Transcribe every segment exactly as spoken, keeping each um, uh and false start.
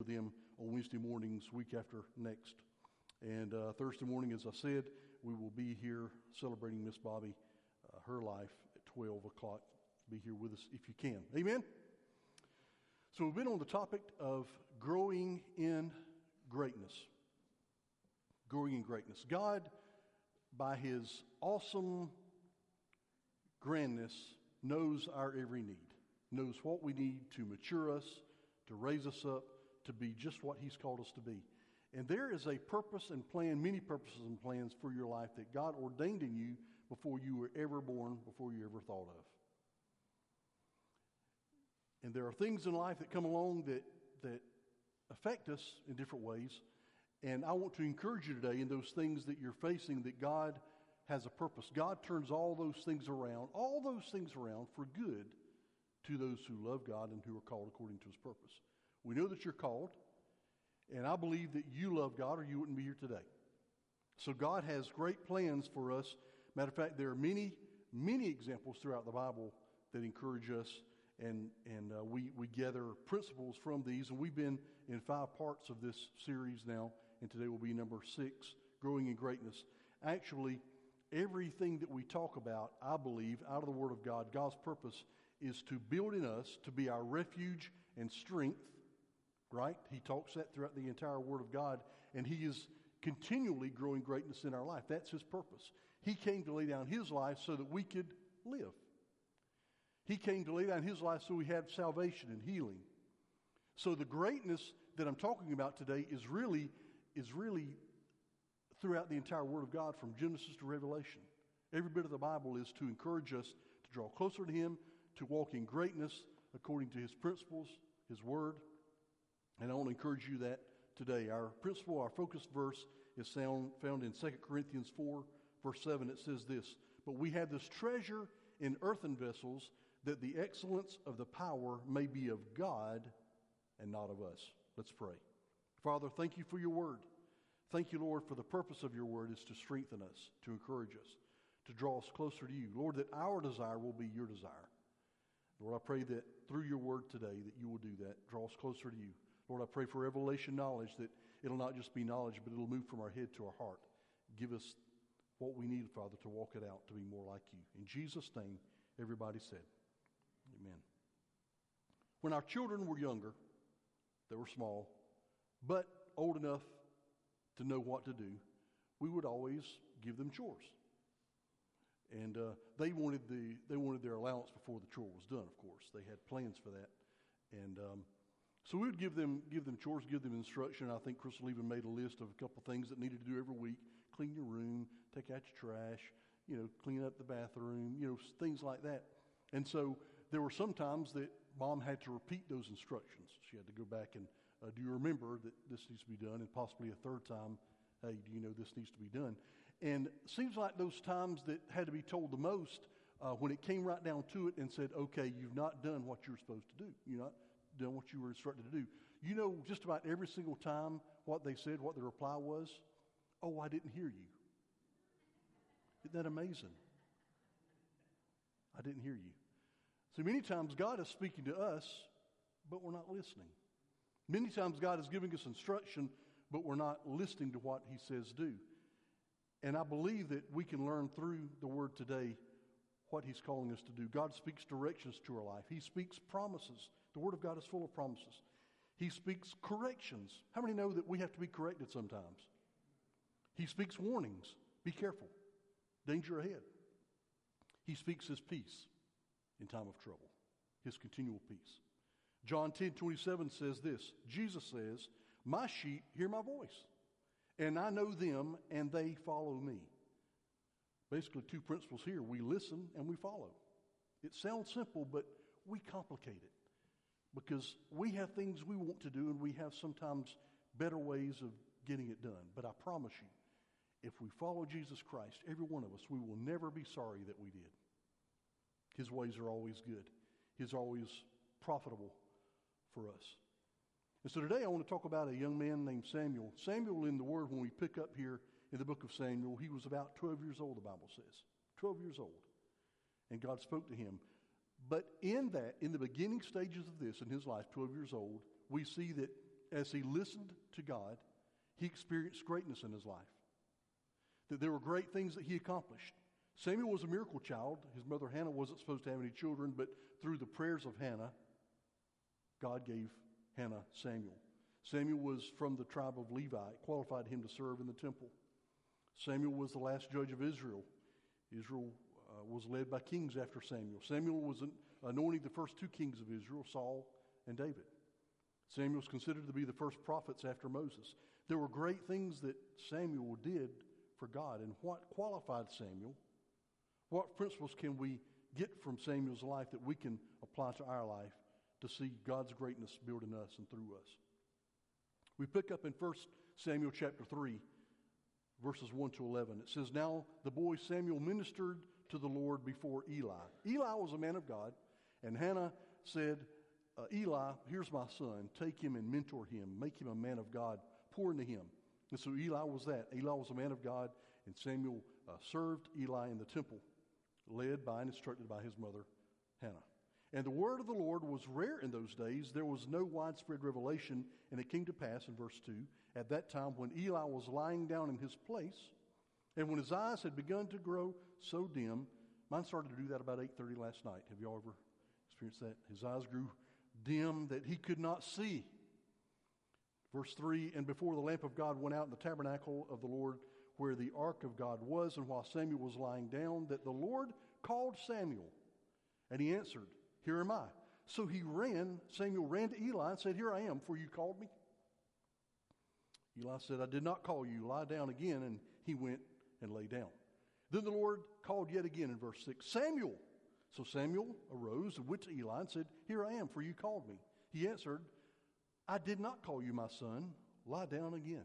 them on Wednesday mornings, week after next. And uh, Thursday morning, as I said, we will be here celebrating Miss Bobby, uh, her life at twelve o'clock. Be here with us if you can. Amen? So we've been on the topic of growing in greatness. Growing in greatness. God, by His awesome grandness, knows our every need. Knows what we need to mature us, to raise us up, to be just what He's called us to be. And there is a purpose and plan, many purposes and plans for your life that God ordained in you before you were ever born, before you ever thought of. And there are things in life that come along that, that affect us in different ways. And I want to encourage you today in those things that you're facing, that God has a purpose. God turns all those things around, all those things around for good to those who love God and who are called according to His purpose. We know that you're called, and I believe that you love God or you wouldn't be here today. So God has great plans for us. Matter of fact, there are many, many examples throughout the Bible that encourage us, and, and uh, we, we gather principles from these, and we've been in five parts of this series now, and today will be number six, Growing in Greatness. Actually, everything that we talk about, I believe, out of the Word of God, God's purpose is to build in us, to be our refuge and strength, right? He talks that throughout the entire Word of God, and He is continually growing greatness in our life. That's His purpose. He came to lay down His life so that we could live. He came to lay down His life so we had salvation and healing. So the greatness that I'm talking about today is really, is really throughout the entire Word of God, from Genesis to Revelation. Every bit of the Bible is to encourage us to draw closer to Him, to walk in greatness according to His principles, His Word. And I want to encourage you that today. Our principle, our focus verse is found, found in Second Corinthians four, verse seven. It says this, "But we have this treasure in earthen vessels, that the excellence of the power may be of God and not of us." Let's pray. Father, thank You for Your Word. Thank You, Lord, for the purpose of Your Word is to strengthen us, to encourage us, to draw us closer to You. Lord, that our desire will be Your desire. Lord, I pray that through Your Word today that You will do that, draw us closer to You. Lord, I pray for revelation knowledge, that it'll not just be knowledge, but it'll move from our head to our heart. Give us what we need, Father, to walk it out, to be more like You. In Jesus' name, everybody said, amen. When our children were younger, they were small, but old enough to know what to do, we would always give them chores. And uh, they wanted the they wanted their allowance before the chore was done, of course. They had plans for that. And um, so we would give them give them chores, give them instruction. I think Crystal even made a list of a couple things that needed to do every week. Clean your room, take out your trash, you know, clean up the bathroom, you know, things like that. And so there were some times that Mom had to repeat those instructions. She had to go back and, uh, do you remember that this needs to be done? And possibly a third time, hey, do you know this needs to be done? And it seems like those times that had to be told the most, uh, when it came right down to it and said, okay, you've not done what you're supposed to do. You're not done what you were instructed to do. You know, just about every single time what they said, what the reply was, oh, I didn't hear you. Isn't that amazing? I didn't hear you. So many times God is speaking to us, but we're not listening. Many times God is giving us instruction, but we're not listening to what He says do. And I believe that we can learn through the Word today what He's calling us to do. God speaks directions to our life. He speaks promises. The Word of God is full of promises. He speaks corrections. How many know that we have to be corrected sometimes? He speaks warnings. Be careful. Danger ahead. He speaks His peace in time of trouble. His continual peace. John ten twenty-seven says this. Jesus says, "My sheep hear my voice, and I know them, and they follow me." Basically, two principles here. We listen and we follow. It sounds simple, but we complicate it because we have things we want to do, and we have sometimes better ways of getting it done. But I promise you, if we follow Jesus Christ, every one of us, we will never be sorry that we did. His ways are always good. His are always profitable for us. And so today I want to talk about a young man named Samuel. Samuel in the Word, when we pick up here in the book of Samuel, he was about twelve years old, the Bible says. twelve years old. And God spoke to him. But in that, in the beginning stages of this, in his life, twelve years old, we see that as he listened to God, he experienced greatness in his life. That there were great things that he accomplished. Samuel was a miracle child. His mother Hannah wasn't supposed to have any children, but through the prayers of Hannah, God gave Hannah Samuel. Samuel was from the tribe of Levi. It qualified him to serve in the temple. Samuel was the last judge of Israel. Israel uh, was led by kings after Samuel. Samuel was an, anointing the first two kings of Israel, Saul and David. Samuel was considered to be the first prophets after Moses. There were great things that Samuel did for God. And what qualified Samuel? What principles can we get from Samuel's life that we can apply to our life to see God's greatness built in us and through us? We pick up in First Samuel chapter three, verses one to eleven. It says, "Now the boy Samuel ministered to the Lord before Eli. Eli was a man of God, and Hannah said, uh, Eli, here's my son. Take him and mentor him. Make him a man of God. Pour into him." And so Eli was that. Eli was a man of God, and Samuel uh, served Eli in the temple, led by and instructed by his mother, Hannah. And the word of the Lord was rare in those days. There was no widespread revelation, and it came to pass in verse two, at that time when Eli was lying down in his place, and when his eyes had begun to grow so dim, mine started to do that about eight thirty last night. Have y'all ever experienced that? His eyes grew dim that he could not see. Verse three, "And before the lamp of God went out in the tabernacle of the Lord, where the ark of God was, and while Samuel was lying down, that the Lord called Samuel. And he answered, Here am I. So he ran, Samuel ran to Eli and said, Here I am, for you called me. Eli said, I did not call you. Lie down again. And he went and lay down. Then the Lord called yet again in verse six, Samuel. So Samuel arose and went to Eli and said, Here I am, for you called me. He answered, I did not call you, my son. Lie down again.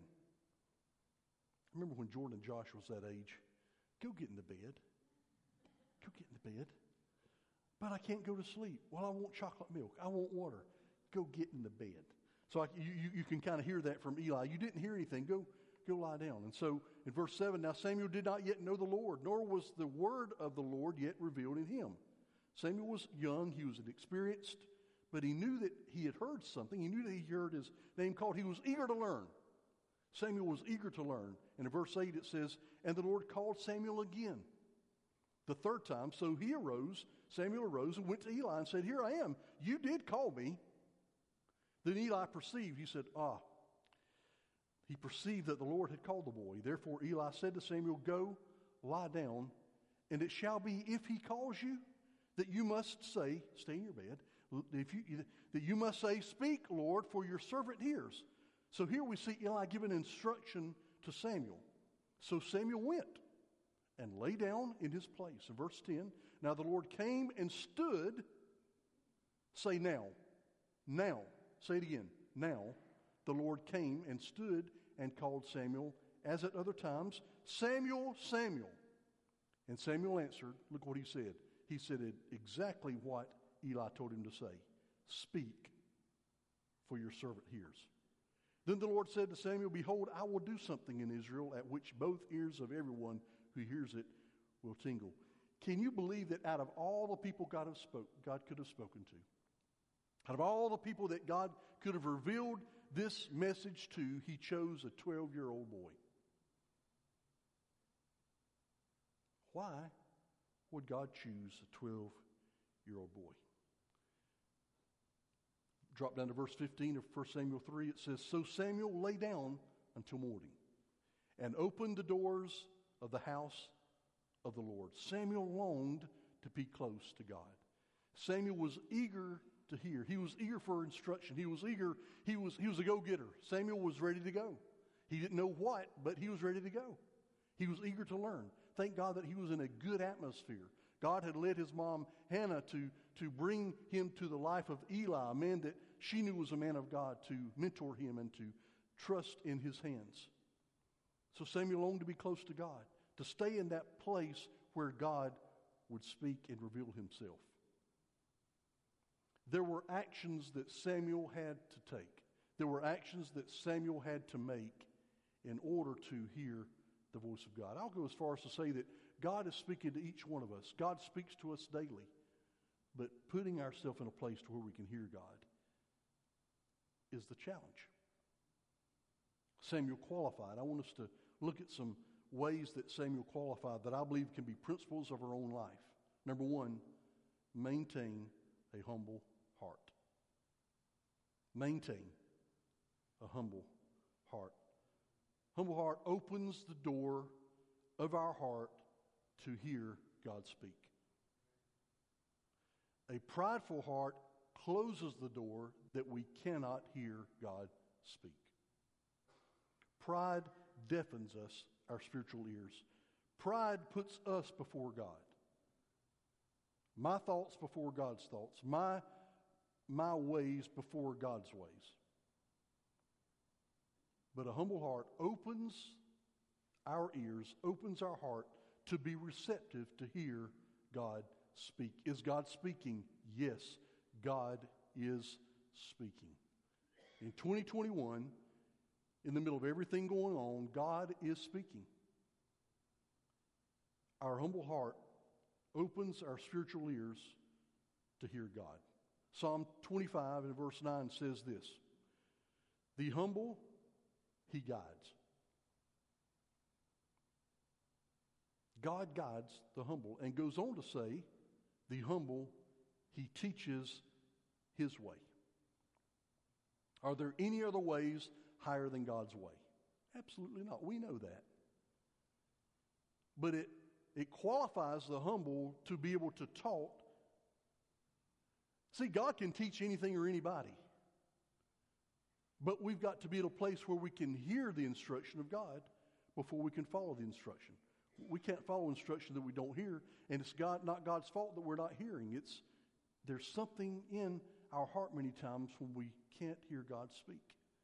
I remember when Jordan and Josh was that age. Go get in the bed. Go get in the bed. But I can't go to sleep. Well, I want chocolate milk. I want water. Go get in the bed. So I, you, you, you can kind of hear that from Eli. You didn't hear anything. Go, go lie down. And so in verse seven, now Samuel did not yet know the Lord, nor was the word of the Lord yet revealed in him. Samuel was young. He was inexperienced, but he knew that he had heard something. He knew that he heard his name called. He was eager to learn. Samuel was eager to learn. And in verse eight it says, And the Lord called Samuel again, the third time. So he arose, Samuel arose and went to Eli and said, Here I am. You did call me. Then Eli perceived, he said, Ah. He perceived that the Lord had called the boy. Therefore Eli said to Samuel, Go, lie down, and it shall be, if he calls you, that you must say, stay in your bed, if you, that you must say, Speak, Lord, for your servant hears. So here we see Eli giving instruction to Samuel. So Samuel went and lay down in his place. In verse ten, now the Lord came and stood. Say now. Now. Say it again. Now the Lord came and stood and called Samuel, as at other times, Samuel, Samuel. And Samuel answered, look what he said. He said exactly what Eli told him to say. Speak, for your servant hears. Then the Lord said to Samuel, Behold, I will do something in Israel at which both ears of everyone who hears it will tingle. Can you believe that out of all the people God, have spoke, God could have spoken to, out of all the people that God could have revealed this message to, he chose a twelve-year-old boy? Why would God choose a twelve-year-old boy? Drop down to verse fifteen of First Samuel three. It says, So Samuel lay down until morning and opened the doors of the house of the Lord. Samuel longed to be close to God. Samuel was eager to hear. He was eager for instruction. He was eager. He was, he was a go-getter. Samuel was ready to go. He didn't know what, but he was ready to go. He was eager to learn. Thank God that he was in a good atmosphere. God had led his mom, Hannah, to, to bring him to the life of Eli, a man that she knew was a man of God, to mentor him and to trust in his hands. So Samuel longed to be close to God, to stay in that place where God would speak and reveal himself. There were actions that Samuel had to take. There were actions that Samuel had to make in order to hear the voice of God. I'll go as far as to say that God is speaking to each one of us. God speaks to us daily. But putting ourselves in a place to where we can hear God is the challenge. Samuel qualified. I want us to look at some ways that Samuel qualified that I believe can be principles of our own life. Number one, maintain a humble heart. Maintain a humble heart. Humble heart opens the door of our heart to hear God speak. A prideful heart closes the door that we cannot hear God speak. Pride deafens us, our spiritual ears. Pride puts us before God. My thoughts before God's thoughts. My, my ways before God's ways. But a humble heart opens our ears, opens our heart to be receptive to hear God speak. Is God speaking? Yes, God is speaking. In twenty twenty-one, in the middle of everything going on, God is speaking. Our humble heart opens our spiritual ears to hear God. Psalm twenty-five and verse nine says this: the humble He guides. God guides the humble, and goes on to say, the humble He teaches His way. Are there any other ways higher than God's way? Absolutely not. We know that. But it, it qualifies the humble to be able to talk. See, God can teach anything or anybody. But we've got to be at a place where we can hear the instruction of God before we can follow the instruction. We can't follow instruction that we don't hear, and it's God, not God's fault that we're not hearing. It's there's something in our heart many times when we can't hear God speak.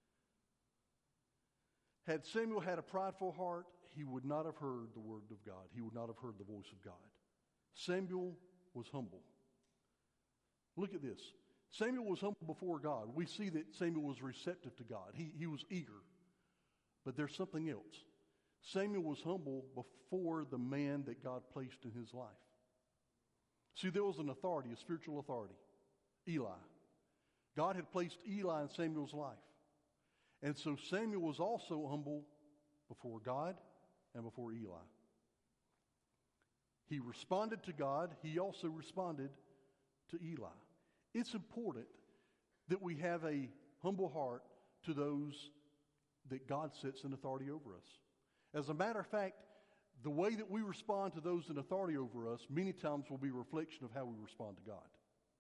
Had Samuel had a prideful heart, he would not have heard the word of God. He would not have heard the voice of God. Samuel was humble. Look at this. Samuel was humble before God. We see that Samuel was receptive to God. He, he was eager. But there's something else. Samuel was humble before the man that God placed in his life. See, there was an authority, a spiritual authority, Eli. God had placed Eli in Samuel's life. And so Samuel was also humble before God and before Eli. He responded to God. He also responded to Eli. It's important that we have a humble heart to those that God sets in authority over us. As a matter of fact, the way that we respond to those in authority over us many times will be a reflection of how we respond to God.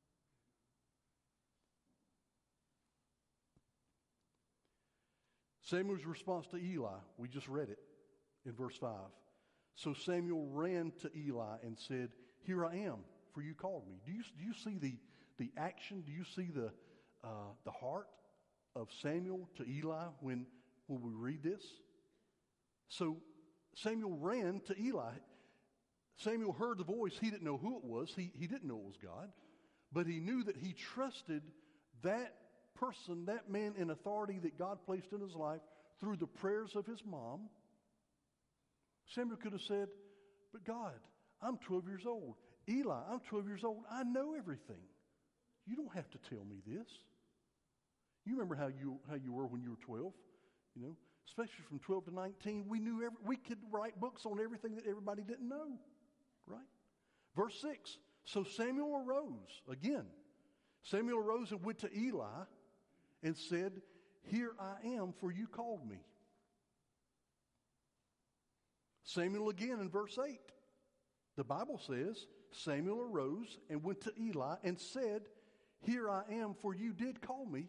Samuel's response to Eli, we just read it in verse five. So Samuel ran to Eli and said, "Here I am, for you called me." Do you, do you see the, the action? Do you see the, uh, the heart of Samuel to Eli when, when we read this? So Samuel ran to Eli. Samuel heard the voice. He didn't know who it was. He, he didn't know it was God. But he knew that he trusted that person, that man in authority that God placed in his life through the prayers of his mom. Samuel could have said, "But God, I'm twelve years old. Eli, I'm twelve years old. I know everything. You don't have to tell me this." You remember how you how you were when you were twelve, you know? Especially from twelve to nineteen, we knew every, we could write books on everything that everybody didn't know, right? Verse six, so Samuel arose. Again, Samuel arose and went to Eli and said, "Here I am, for you called me." Samuel again in verse eight, the Bible says, Samuel arose and went to Eli and said, "Here I am, for you did call me."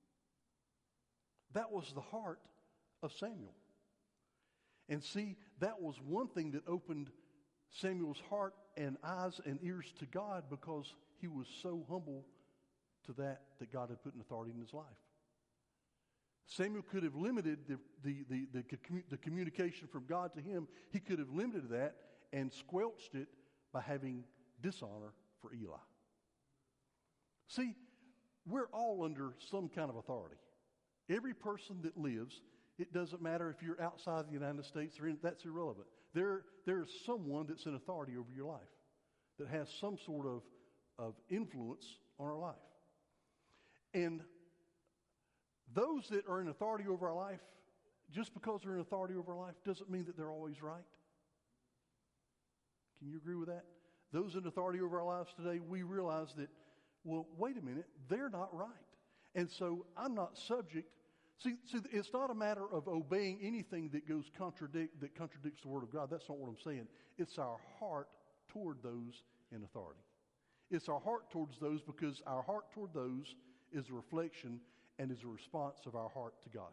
That was the heart of Samuel. And see, that was one thing that opened Samuel's heart and eyes and ears to God, because he was so humble to that that God had put an authority in his life. Samuel could have limited the, the, the, the, the communication from God to him. He could have limited that and squelched it by having dishonor for Eli. See, we're all under some kind of authority. Every person that lives, it doesn't matter if you're outside the United States or in, that's irrelevant. There, there's someone that's in authority over your life that has some sort of, of influence on our life. And those that are in authority over our life just because they're in authority over our life doesn't mean that they're always right. Can you agree with that? Those in authority over our lives today, we realize that, well, wait a minute, they're not right. And so I'm not subject. See, see, it's not a matter of obeying anything that goes contradict that contradicts the Word of God. That's not what I'm saying. It's our heart toward those in authority. It's our heart towards those because our heart toward those is a reflection and is a response of our heart to God.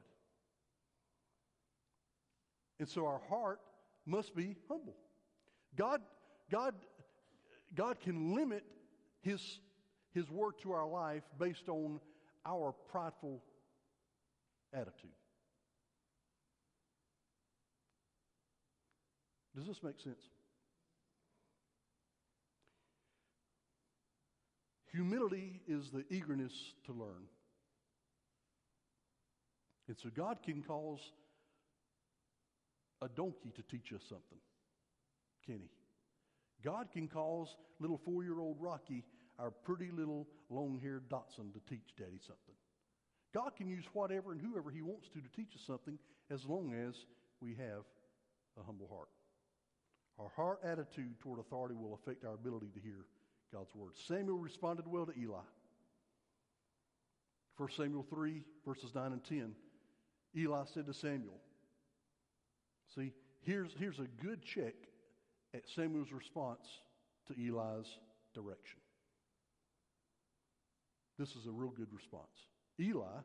And so our heart must be humble. God, God, God can limit His, His word to our life based on our prideful attitude. Does this make sense? Humility is the eagerness to learn. And so God can cause a donkey to teach us something, can He? God can cause little four-year-old Rocky, our pretty little long-haired Dotson, to teach Daddy something. God can use whatever and whoever He wants to to teach us something as long as we have a humble heart. Our heart attitude toward authority will affect our ability to hear God's word. Samuel responded well to Eli. First Samuel three, verses nine and ten. Eli said to Samuel, see, here's, here's a good check at Samuel's response to Eli's direction. This is a real good response. Eli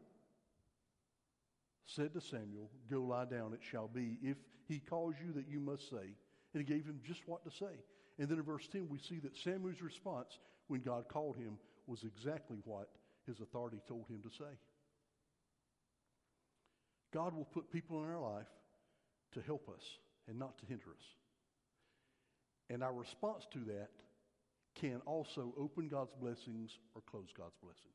said to Samuel, go lie down, it shall be. If he calls you, that you must say. And he gave him just what to say. And then in verse ten, we see that Samuel's response when God called him was exactly what his authority told him to say. God will put people in our life to help us and not to hinder us. And our response to that can also open God's blessings or close God's blessings.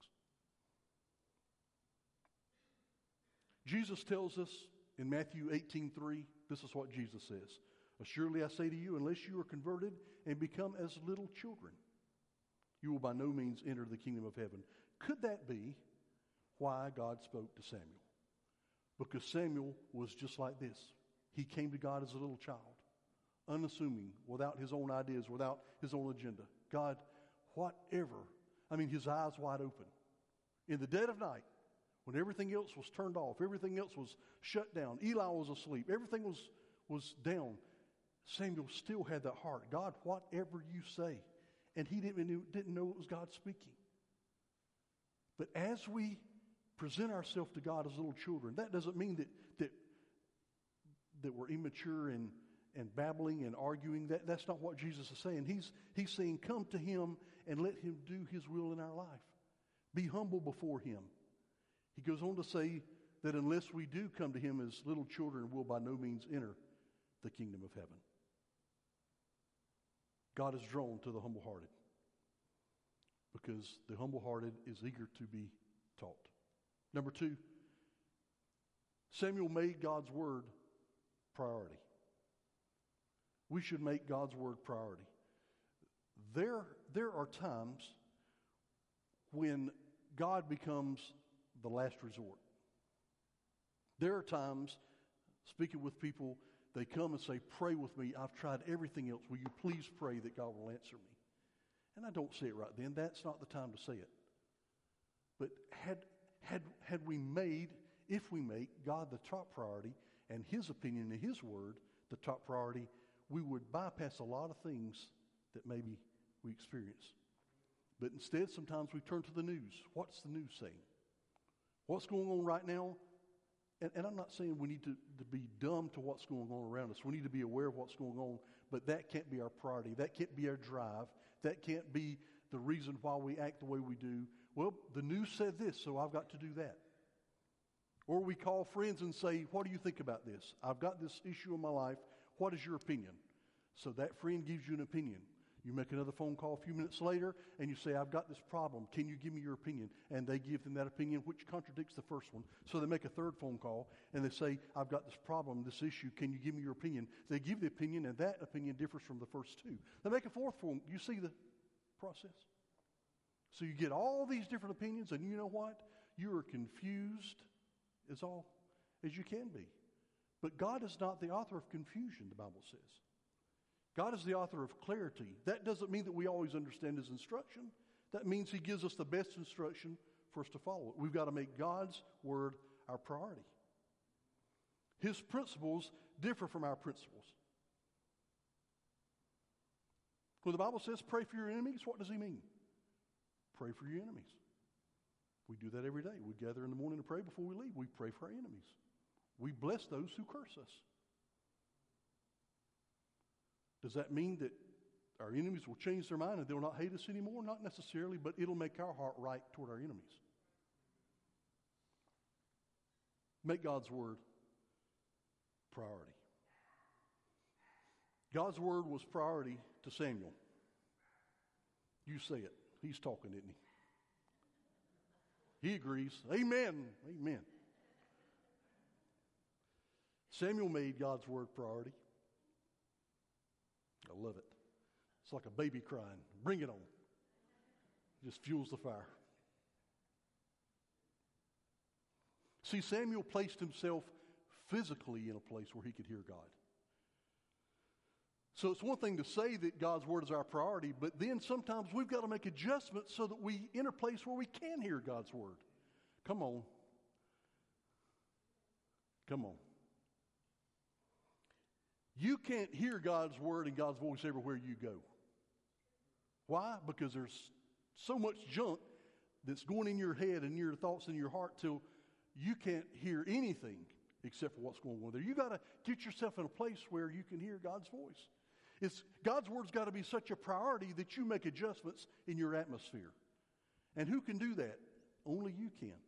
Jesus tells us in Matthew eighteen three, this is what Jesus says. Assuredly I say to you, unless you are converted and become as little children, you will by no means enter the kingdom of heaven. Could that be why God spoke to Samuel? Because Samuel was just like this. He came to God as a little child, unassuming, without his own ideas, without his own agenda. God, whatever. I mean, his eyes wide open. In the dead of night, when everything else was turned off, everything else was shut down, Eli was asleep, everything was, was down, Samuel still had that heart. God, whatever you say. And he didn't, didn't know it was God speaking. But as we present ourselves to God as little children, that doesn't mean that that, that we're immature and, and babbling and arguing. That, that's not what Jesus is saying. He's, he's saying, come to him and let him do his will in our life. Be humble before him. He goes on to say that unless we do come to him as little children, we'll by no means enter the kingdom of heaven. God is drawn to the humble-hearted because the humble-hearted is eager to be taught. Number two, Samuel made God's word priority. We should make God's word priority. There, there are times when God becomes the last resort. There are times, speaking with people, they come and say, pray with me. I've tried everything else. Will you please pray that God will answer me? And I don't say it right then. That's not the time to say it. But had, had, had we made, if we make God the top priority and his opinion and his word the top priority, we would bypass a lot of things that maybe we experience. But instead, sometimes we turn to the news. What's the news saying? What's going on right now? And, and I'm not saying we need to, to be dumb to what's going on around us. We need to be aware of what's going on, but that can't be our priority. That can't be our drive. That can't be the reason why we act the way we do. Well, the news said this, so I've got to do that. Or we call friends and say, what do you think about this? I've got this issue in my life. What is your opinion? So that friend gives you an opinion. You make another phone call a few minutes later, and you say, I've got this problem. Can you give me your opinion? And they give them that opinion, which contradicts the first one. So they make a third phone call, and they say, I've got this problem, this issue. Can you give me your opinion? They give the opinion, and that opinion differs from the first two. They make a fourth phone. You see the process? So you get all these different opinions, and you know what? You are confused as all as you can be. But God is not the author of confusion, the Bible says. God is the author of clarity. That doesn't mean that we always understand his instruction. That means he gives us the best instruction for us to follow it. We've got to make God's word our priority. His principles differ from our principles. When the Bible says pray for your enemies, what does he mean? Pray for your enemies. We do that every day. We gather in the morning to pray before we leave. We pray for our enemies. We bless those who curse us. Does that mean that our enemies will change their mind and they'll not hate us anymore? Not necessarily, but it'll make our heart right toward our enemies. Make God's word priority. God's word was priority to Samuel. You say it. He's talking, isn't he? He agrees. Amen. Amen. Samuel made God's word priority. I love it. It's like a baby crying. Bring it on. It just fuels the fire. See, Samuel placed himself physically in a place where he could hear God. So it's one thing to say that God's word is our priority, but then sometimes we've got to make adjustments so that we enter a place where we can hear God's word. Come on. Come on. You can't hear God's word and God's voice everywhere you go. Why? Because there's so much junk that's going in your head and your thoughts in your heart till you can't hear anything except for what's going on there. You got to get yourself in a place where you can hear God's voice. It's, God's word's got to be such a priority that you make adjustments in your atmosphere. And who can do that? Only you can.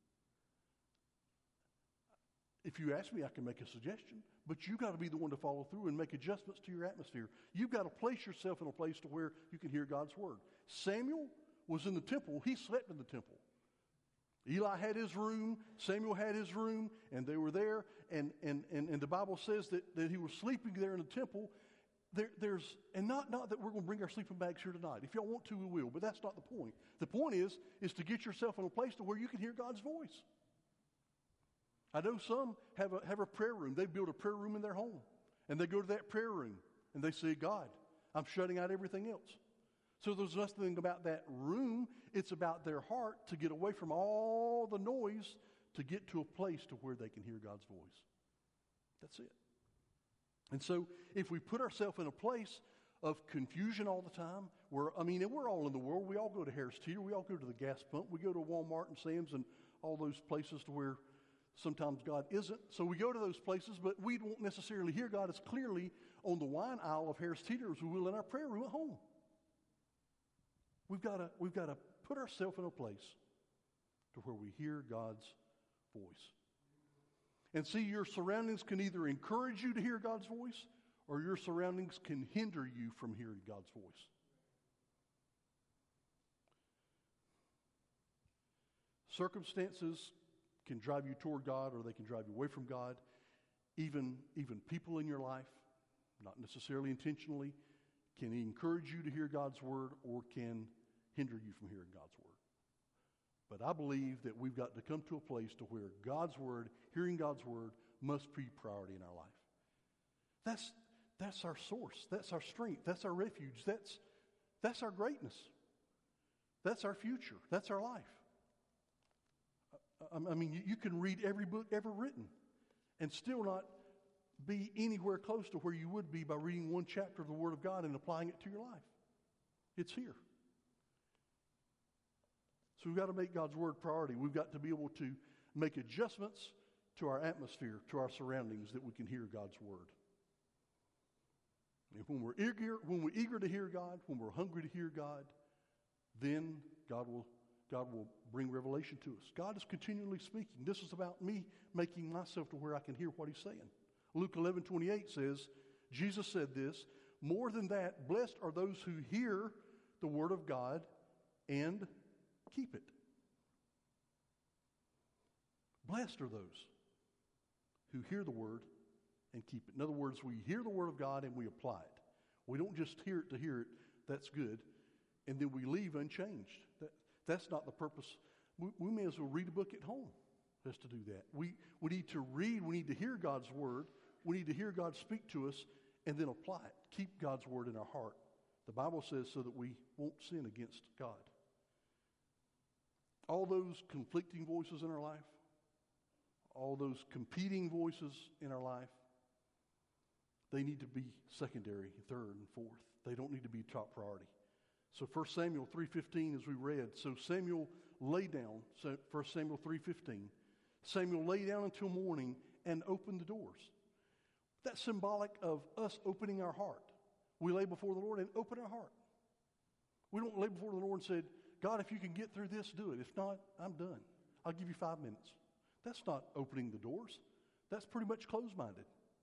If you ask me, I can make a suggestion, but you've got to be the one to follow through and make adjustments to your atmosphere. You've got to place yourself in a place to where you can hear God's word. Samuel was in the temple. He slept in the temple. Eli had his room, Samuel had his room, and they were there. And, and, and, and the Bible says that, that he was sleeping there in the temple. There, there's, and not, not that we're going to bring our sleeping bags here tonight. If y'all want to, we will, but that's not the point. The point is, is to get yourself in a place to where you can hear God's voice. I know some have a, have a prayer room. They build a prayer room in their home. And they go to that prayer room and they say, God, I'm shutting out everything else. So there's nothing about that room. It's about their heart to get away from all the noise to get to a place to where they can hear God's voice. That's it. And so if we put ourselves in a place of confusion all the time, where, I mean, we're all in the world. We all go to Harris Teeter. We all go to the gas pump. We go to Walmart and Sam's and all those places to where sometimes God isn't. So we go to those places, but we don't necessarily hear God as clearly on the wine aisle of Harris Teeter as we will in our prayer room at home. We've got to, we've got to put ourselves in a place to where we hear God's voice. And see, your surroundings can either encourage you to hear God's voice, or your surroundings can hinder you from hearing God's voice. Circumstances can drive you toward God, or they can drive you away from God. Even, even people in your life, not necessarily intentionally, can encourage you to hear God's word or can hinder you from hearing God's word. But I believe that we've got to come to a place to where God's word, hearing God's word, must be priority in our life. That's, that's our source. That's our strength. That's our refuge. That's, that's our greatness. That's our future. That's our life. I, I mean, you, you can read every book ever written and still not be anywhere close to where you would be by reading one chapter of the Word of God and applying it to your life. It's here. So we've got to make God's Word priority. We've got to be able to make adjustments to our atmosphere, to our surroundings, that we can hear God's Word. And when we're eager, when we're eager to hear God, when we're hungry to hear God, then God will, God will bring revelation to us. God is continually speaking. This is about me making myself to where I can hear what He's saying. Luke eleven twenty-eight says, Jesus said this, more than that, blessed are those who hear the word of God and keep it. Blessed are those who hear the word and keep it. In other words, we hear the word of God and we apply it. We don't just hear it to hear it, that's good, and then we leave unchanged. That, that's not the purpose. We, we may as well read a book at home. us to do that. We, we need to read, we need to hear God's word, we need to hear God speak to us, and then apply it. Keep God's word in our heart. The Bible says so that we won't sin against God. All those conflicting voices in our life, all those competing voices in our life, they need to be secondary, third, and fourth. They don't need to be top priority. So First Samuel three fifteen, as we read, so Samuel lay down, so First Samuel three fifteen, Samuel lay down until morning and opened the doors. That's symbolic of us opening our heart. We lay before the Lord and open our heart. We don't lay before the Lord and say, God, if you can get through this, do it. If not, I'm done. I'll give you five minutes. That's not opening the doors. That's pretty much closed-minded.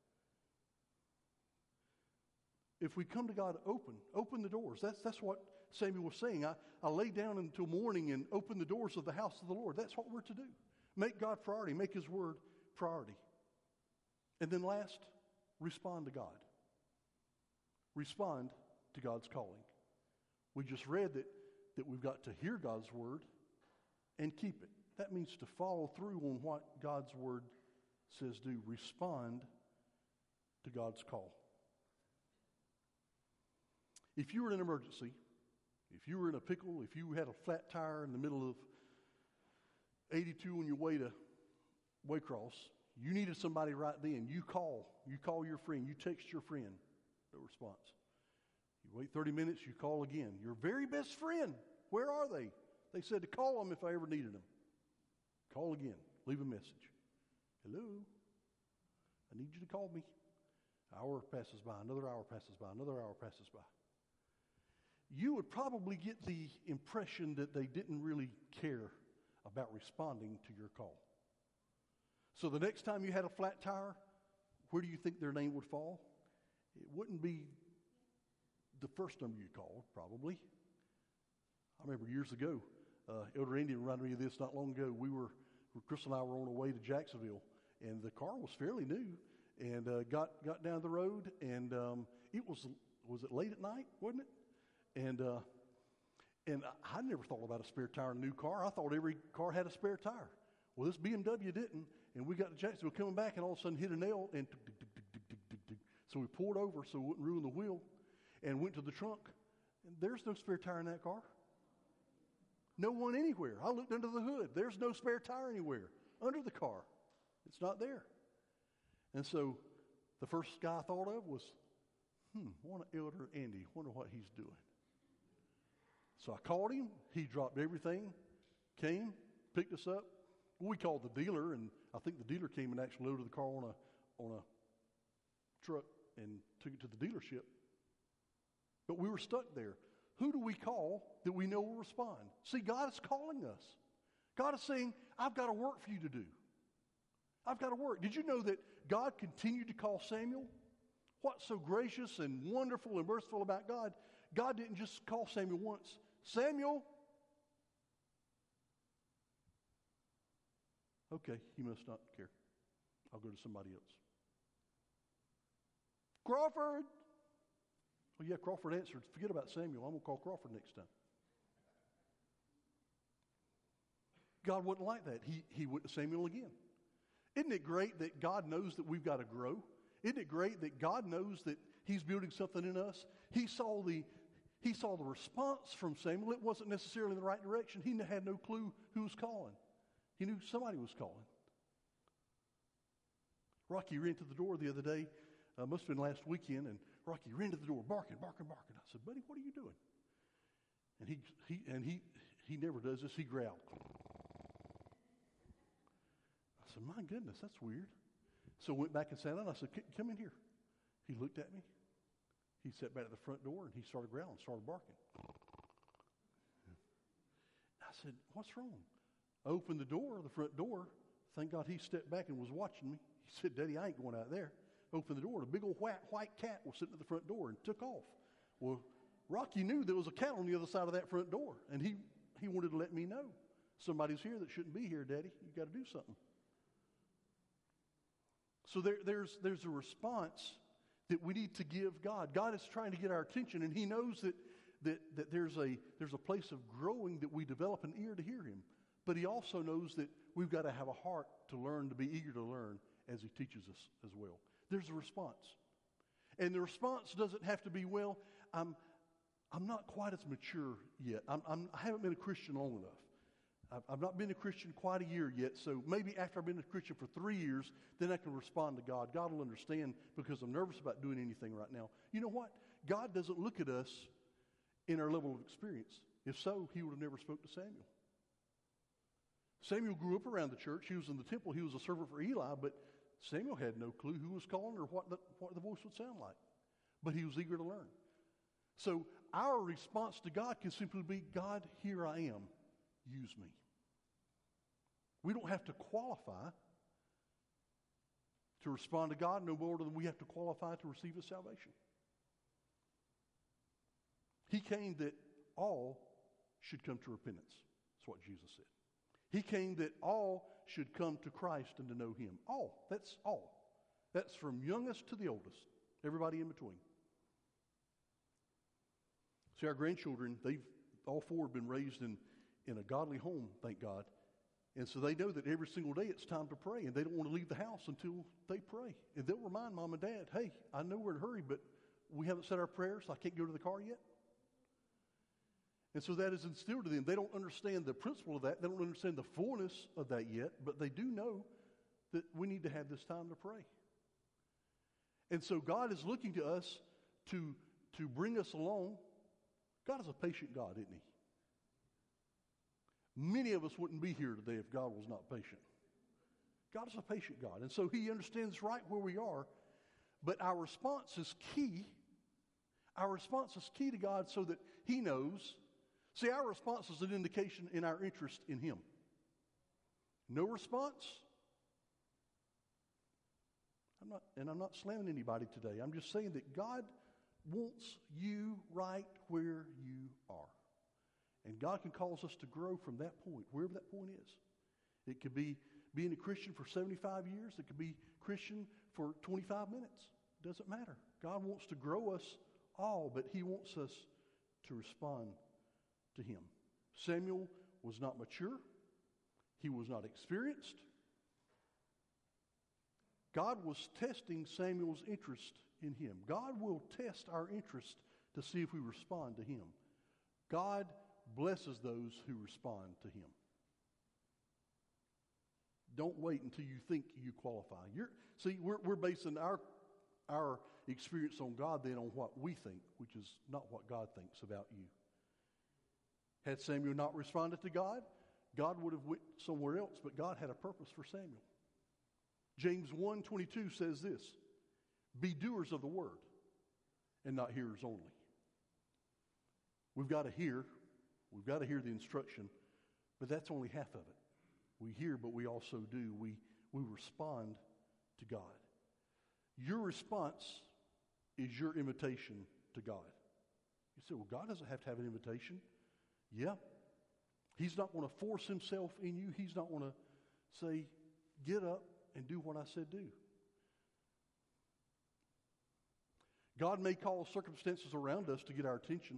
If we come to God open, open the doors. That's, that's what Samuel was saying. I, I lay down until morning and open the doors of the house of the Lord. That's what we're to do. Make God priority. Make His word priority. And then last, respond to God. Respond to God's calling. We just read that, that we've got to hear God's word and keep it. That means to follow through on what God's word says do. Respond to God's call. If you were in an emergency, if you were in a pickle, if you had a flat tire in the middle of eighty-two on your way to Waycross, you needed somebody right then. You call. You call your friend. You text your friend. No response. You wait thirty minutes. You call again. Your very best friend. Where are they? They said to call them if I ever needed them. Call again. Leave a message. Hello? I need you to call me. Hour passes by. Another hour passes by. Another hour passes by. You would probably get the impression that they didn't really care about responding to your call. So the next time you had a flat tire, where do you think their name would fall? It wouldn't be the first number you called, probably. I remember years ago, uh, Elder Andy reminded me of this not long ago. We were, Chris and I were on our way to Jacksonville, and the car was fairly new, and uh, got got down the road, and um, it was was it late at night, wasn't it? And uh, and I never thought about a spare tire in a new car. I thought every car had a spare tire. Well, this B M W didn't, and we got to Jacksonville coming back, and all of a sudden hit a nail, and tick, tick, tick, tick, tick, tick, tick. So we pulled over so we wouldn't ruin the wheel, and went to the trunk, and there's no spare tire in that car. No one anywhere. I looked under the hood. There's no spare tire anywhere under the car. It's not there. And so the first guy I thought of was, hmm, wonder Elder Andy, wonder what he's doing. So I called him. He dropped everything, came, picked us up. We called the dealer, and I think the dealer came and actually loaded the car on a on a truck and took it to the dealership. But we were stuck there. Who do we call that we know will respond? See, God is calling us. God is saying, I've got a work for you to do. I've got to work. Did you know that God continued to call Samuel? What's so gracious and wonderful and merciful about God? God didn't just call Samuel once. Samuel. Okay, he must not care. I'll go to somebody else. Crawford. Oh, yeah, Crawford answered. Forget about Samuel. I'm going to call Crawford next time. God wasn't like that. He, he went to Samuel again. Isn't it great that God knows that we've got to grow? Isn't it great that God knows that He's building something in us? He saw the He saw the response from Samuel. It wasn't necessarily in the right direction. He had no clue who was calling. He knew somebody was calling. Rocky ran to the door the other day. Uh, must have been last weekend, and Rocky ran to the door, barking, barking, barking. I said, "Buddy, what are you doing?" And he he and he he never does this. He growled. I said, "My goodness, that's weird." So I went back and sat down. I said, "Come in here." He looked at me. He sat back at the front door, and he started growling, started barking. I said, "What's wrong?" I opened the door, the front door. Thank God he stepped back and was watching me. He said, "Daddy, I ain't going out there." Opened the door, and a big old white, white cat was sitting at the front door and took off. Well, Rocky knew there was a cat on the other side of that front door, and he, he wanted to let me know. Somebody's here that shouldn't be here, Daddy. You've got to do something. So there, there's, there's a response that we need to give God. God is trying to get our attention, and He knows that, that, that there's, a, there's a place of growing that we develop an ear to hear Him. But He also knows that we've got to have a heart to learn, to be eager to learn as he teaches us as well. There's a response. And the response doesn't have to be, well, I'm, I'm not quite as mature yet. I'm, I'm, I haven't been a Christian long enough. I've, I've not been a Christian quite a year yet, so maybe after I've been a Christian for three years, then I can respond to God. God will understand because I'm nervous about doing anything right now. You know what? God doesn't look at us in our level of experience. If so, he would have never spoke to Samuel. Samuel grew up around the church. He was in the temple. He was a servant for Eli, but Samuel had no clue who was calling or what the, what the voice would sound like. But he was eager to learn. So our response to God can simply be, God, here I am. Use me. We don't have to qualify to respond to God no more than we have to qualify to receive his salvation. He came that all should come to repentance. That's what Jesus said. He came that all should come to Christ and to know him. All. That's all. That's from youngest to the oldest. Everybody in between. See, our grandchildren, they've all four have been raised in, in a godly home, thank God. And so they know that every single day it's time to pray, and they don't want to leave the house until they pray. And they'll remind mom and dad, hey, I know we're in a hurry, but we haven't said our prayers, so I can't go to the car yet. And so that is instilled in them. They don't understand the principle of that. They don't understand the fullness of that yet, but they do know that we need to have this time to pray. And so God is looking to us to, to bring us along. God is a patient God, isn't he? Many of us wouldn't be here today if God was not patient. God is a patient God. And so he understands right where we are, but our response is key. Our response is key to God so that he knows. See, our response is an indication in our interest in him. No response? I'm not, and I'm not slamming anybody today. I'm just saying that God wants you right where you are. And God can cause us to grow from that point, wherever that point is. It could be being a Christian for seventy-five years. It could be Christian for twenty-five minutes. It doesn't matter. God wants to grow us all, but he wants us to respond to him. Samuel was not mature. He was not experienced. God was testing Samuel's interest in him. God will test our interest to see if we respond to him. God blesses those who respond to him. Don't wait until you think you qualify. You're, see, we're, we're basing our, our experience on God then on what we think, which is not what God thinks about you. Had Samuel not responded to God, God would have went somewhere else, but God had a purpose for Samuel. James one twenty-two says this, be doers of the word and not hearers only. We've got to hear, we've got to hear the instruction, but that's only half of it. We hear, but we also do. We, we respond to God. Your response is your invitation to God. You say, well, God doesn't have to have an invitation. Yeah. He's not going to force himself in you. He's not going to say, get up and do what I said do. God may cause circumstances around us to get our attention.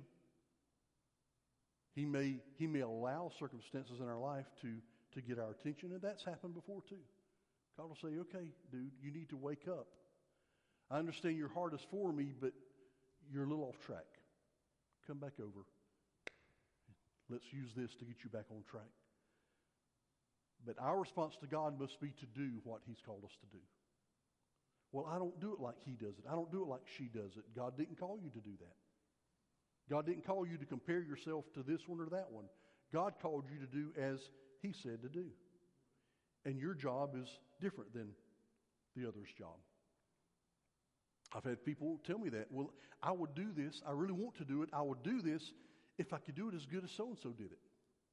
He may, he may allow circumstances in our life to, to get our attention, and that's happened before too. God will say, okay, dude, you need to wake up. I understand your heart is for me, but you're a little off track. Come back over. Let's use this to get you back on track. But our response to God must be to do what he's called us to do. Well, I don't do it like he does it. I don't do it like she does it. God didn't call you to do that. God didn't call you to compare yourself to this one or that one. God called you to do as he said to do. And your job is different than the other's job. I've had people tell me that. Well, I would do this. I really want to do it. I would do this if I could do it as good as so-and-so did it.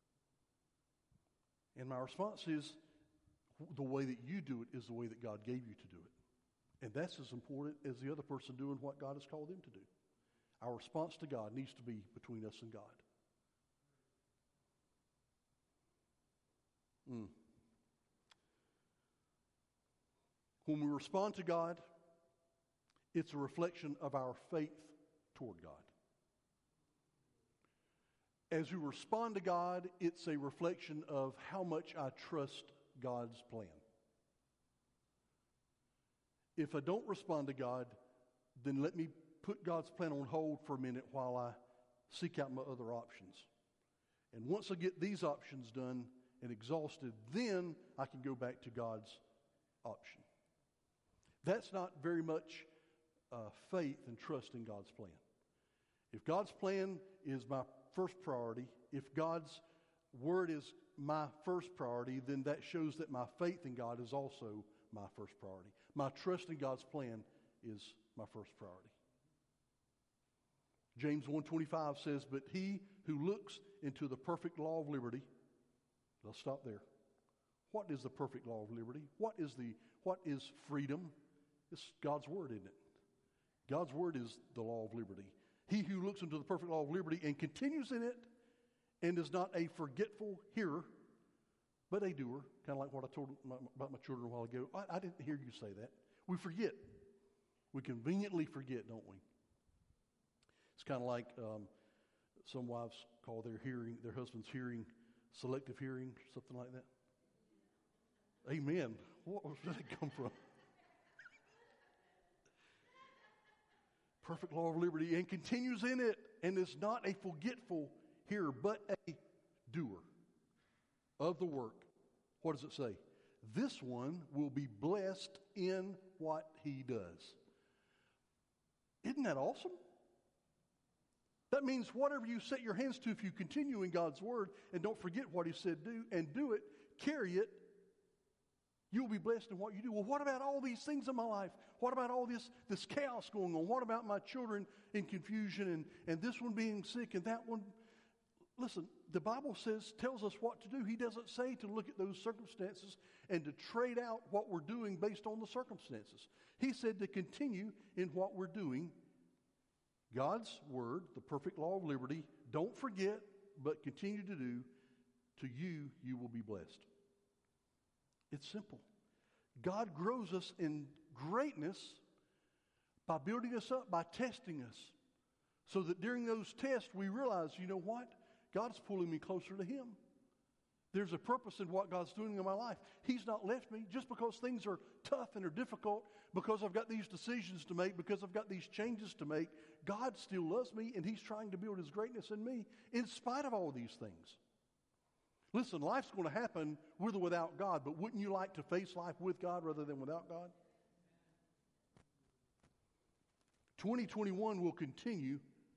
And my response is, the way that you do it is the way that God gave you to do it. And that's as important as the other person doing what God has called them to do. Our response to God needs to be between us and God. Mm. When we respond to God, it's a reflection of our faith toward God. As we respond to God, it's a reflection of how much I trust God's plan. If I don't respond to God, then let me put God's plan on hold for a minute while I seek out my other options. And once I get these options done and exhausted, then I can go back to God's option. That's not very much uh, faith and trust in God's plan. If God's plan is my first priority, if God's word is my first priority, then that shows that my faith in God is also my first priority. My trust in God's plan is my first priority. James one twenty-five says, "But he who looks into the perfect law of liberty," let's stop there. What is the perfect law of liberty? What is the what is freedom? It's God's word, isn't it? God's word is the law of liberty. He who looks into the perfect law of liberty and continues in it and is not a forgetful hearer, but a doer, kind of like what I told my, about my children a while ago. I, I didn't hear you say that. We forget. We conveniently forget, don't we? It's kind of like um, some wives call their hearing, their husband's hearing, selective hearing, something like that. Amen. What, where did that come from? Perfect law of liberty, and continues in it, and is not a forgetful hearer, but a doer of the work. What does it say? This one will be blessed in what he does. Isn't that awesome? That means whatever you set your hands to, if you continue in God's word and don't forget what he said do and do it, carry it, you'll be blessed in what you do. Well, what about all these things in my life? What about all this, this chaos going on? What about my children in confusion and, and this one being sick and that one? Listen, the Bible says, tells us what to do. He doesn't say to look at those circumstances and to trade out what we're doing based on the circumstances. He said to continue in what we're doing. God's word, the perfect law of liberty, don't forget, but continue to do. To you, you will be blessed. It's simple. God grows us in greatness by building us up, by testing us, so that during those tests we realize, you know what? God's pulling me closer to him. There's a purpose in what God's doing in my life. He's not left me just because things are tough and are difficult, because I've got these decisions to make, because I've got these changes to make. God still loves me, and he's trying to build his greatness in me in spite of all these things. Listen, life's going to happen with or without God, but wouldn't you like to face life with God rather than without God? twenty twenty-one will continue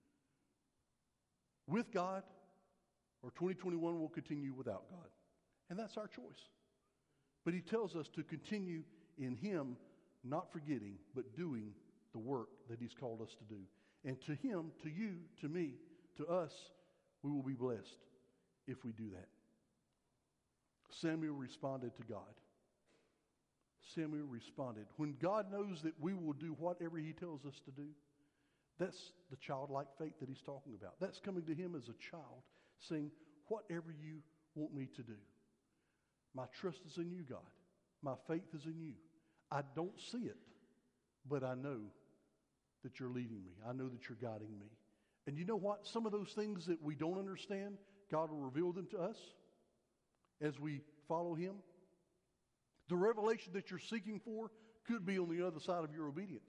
with God, or twenty twenty-one will continue without God. And that's our choice. But he tells us to continue in him, not forgetting, but doing the work that he's called us to do. And to him, to you, to me, to us, we will be blessed if we do that. Samuel responded to God. Samuel responded. When God knows that we will do whatever he tells us to do, that's the childlike faith that he's talking about. That's coming to him as a child, saying, whatever you want me to do. My trust is in you, God. My faith is in you. I don't see it, but I know that you're leading me. I know that you're guiding me. And you know what? Some of those things that we don't understand, God will reveal them to us as we follow him. The revelation that you're seeking for could be on the other side of your obedience.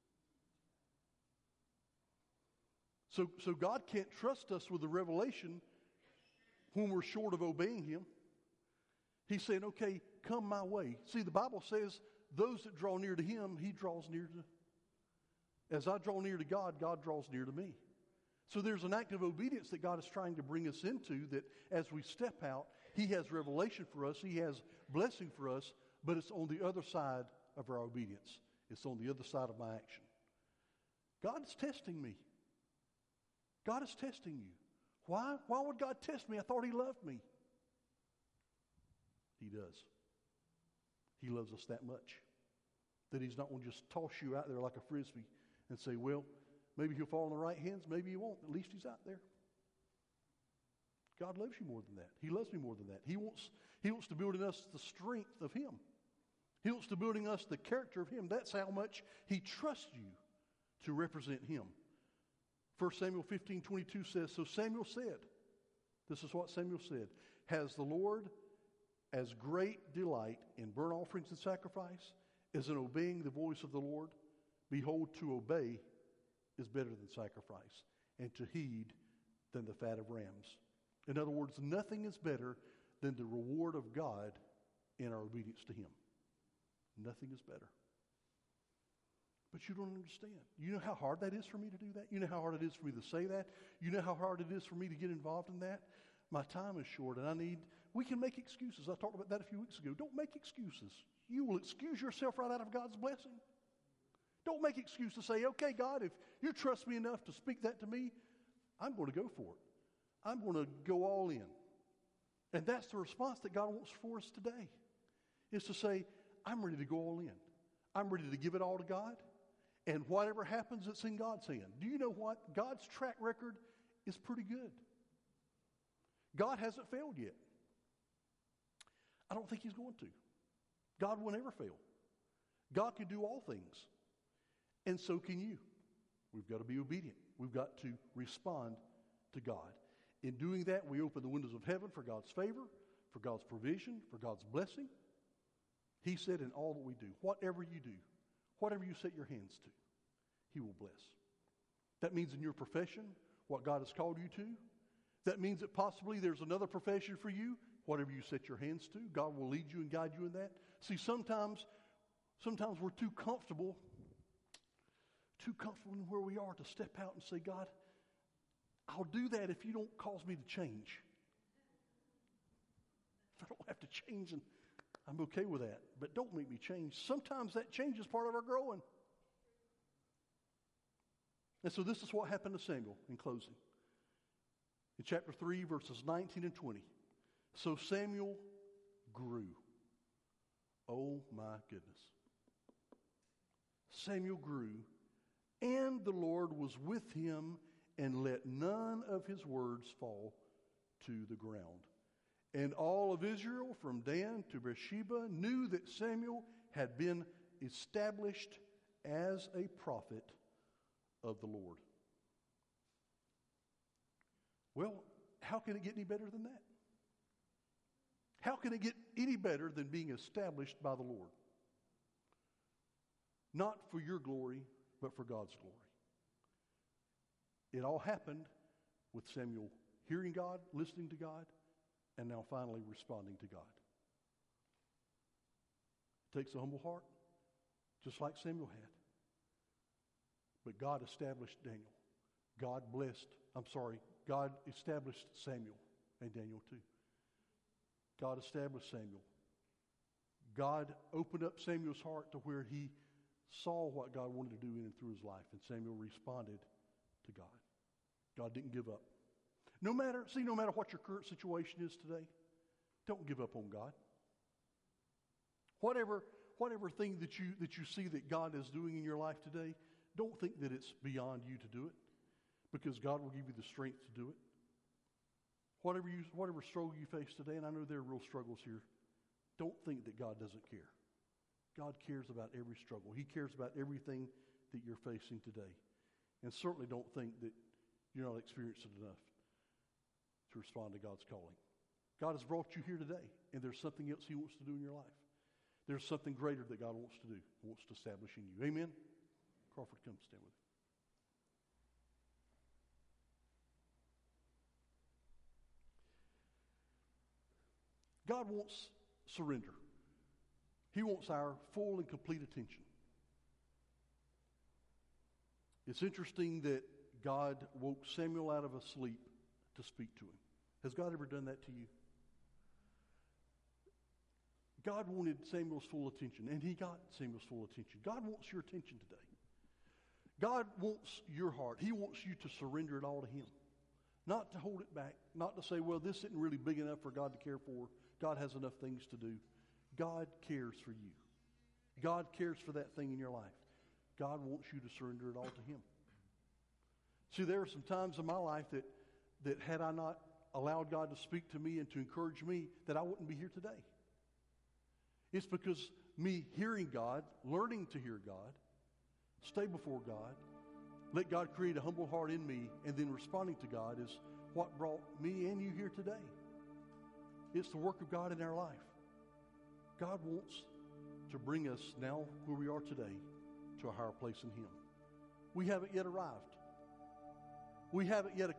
So, so God can't trust us with the revelation when we're short of obeying him. He's saying, okay, come my way. See, the Bible says those that draw near to him, he draws near to. As I draw near to God, God draws near to me. So there's an act of obedience that God is trying to bring us into, that as we step out, he has revelation for us, he has blessing for us, but it's on the other side of our obedience. It's on the other side of my action. God is testing me. God is testing you. Why? Why would God test me? I thought he loved me. He does. He loves us that much that he's not going to just toss you out there like a frisbee and say, well, maybe he'll fall in the right hands, maybe he won't. At least he's out there. God loves you more than that. He loves me more than that. He wants, he wants to build in us the strength of him. He wants to build in us the character of him. That's how much he trusts you to represent him. First Samuel fifteen twenty-two says, so Samuel said, this is what Samuel said, has the Lord as great delight in burnt offerings and sacrifice as in obeying the voice of the Lord, behold, to obey is better than sacrifice, and to heed than the fat of rams. In other words, nothing is better than the reward of God in our obedience to Him. Nothing is better. But you don't understand. You know how hard that is for me to do that? You know how hard it is for me to say that? You know how hard it is for me to get involved in that? My time is short, and I need, we can make excuses. I talked about that a few weeks ago. Don't make excuses. You will excuse yourself right out of God's blessing. Don't make excuses to say, okay, God, if you trust me enough to speak that to me, I'm going to go for it. I'm going to go all in. And that's the response that God wants for us today, is to say, I'm ready to go all in. I'm ready to give it all to God. And whatever happens, it's in God's hand. Do you know what? God's track record is pretty good. God hasn't failed yet. I don't think He's going to. God will never fail. God can do all things. And so can you. We've got to be obedient. We've got to respond to God. In doing that, we open the windows of heaven for God's favor, for God's provision, for God's blessing. He said in all that we do, whatever you do, whatever you set your hands to, He will bless. That means in your profession, what God has called you to. That means that possibly there's another profession for you. Whatever you set your hands to, God will lead you and guide you in that. See, sometimes, sometimes we're too comfortable, too comfortable in where we are to step out and say, God, I'll do that if you don't cause me to change. If I don't have to change, and I'm okay with that. But don't make me change. Sometimes that change is part of our growing. And so this is what happened to Samuel in closing. In chapter three, verses nineteen and twenty. So Samuel grew. Oh my goodness. Samuel grew, and the Lord was with him, and let none of his words fall to the ground. And all of Israel from Dan to Beersheba knew that Samuel had been established as a prophet of the Lord. Well, how can it get any better than that? How can it get any better than being established by the Lord? Not for your glory, but for God's glory. It all happened with Samuel hearing God, listening to God, and now finally responding to God. It takes a humble heart, just like Samuel had. But God established Daniel. God blessed, I'm sorry, God established Samuel and Daniel too. God established Samuel. God opened up Samuel's heart to where he saw what God wanted to do in and through his life, and Samuel responded to God. God didn't give up. No matter, see, no matter what your current situation is today, don't give up on God. Whatever, whatever thing that you that you see that God is doing in your life today, don't think that it's beyond you to do it, because God will give you the strength to do it. Whatever you, whatever struggle you face today, and I know there are real struggles here, don't think that God doesn't care. God cares about every struggle. He cares about everything that you're facing today. And certainly don't think that you're not experienced enough to respond to God's calling. God has brought you here today, and there's something else He wants to do in your life. There's something greater that God wants to do, wants to establish in you. Amen? Crawford, come stand with me. God wants surrender. He wants our full and complete attention. It's interesting that God woke Samuel out of a sleep to speak to him. Has God ever done that to you? God wanted Samuel's full attention, and he got Samuel's full attention. God wants your attention today. God wants your heart. He wants you to surrender it all to Him. Not to hold it back. Not to say, well, this isn't really big enough for God to care for. God has enough things to do. God cares for you. God cares for that thing in your life. God wants you to surrender it all to Him. See, there are some times in my life that, that had I not allowed God to speak to me and to encourage me, that I wouldn't be here today. It's because me hearing God, learning to hear God, stay before God, let God create a humble heart in me, and then responding to God is what brought me and you here today. It's the work of God in our life. God wants to bring us now where we are today to a higher place in Him. We haven't yet arrived. We haven't yet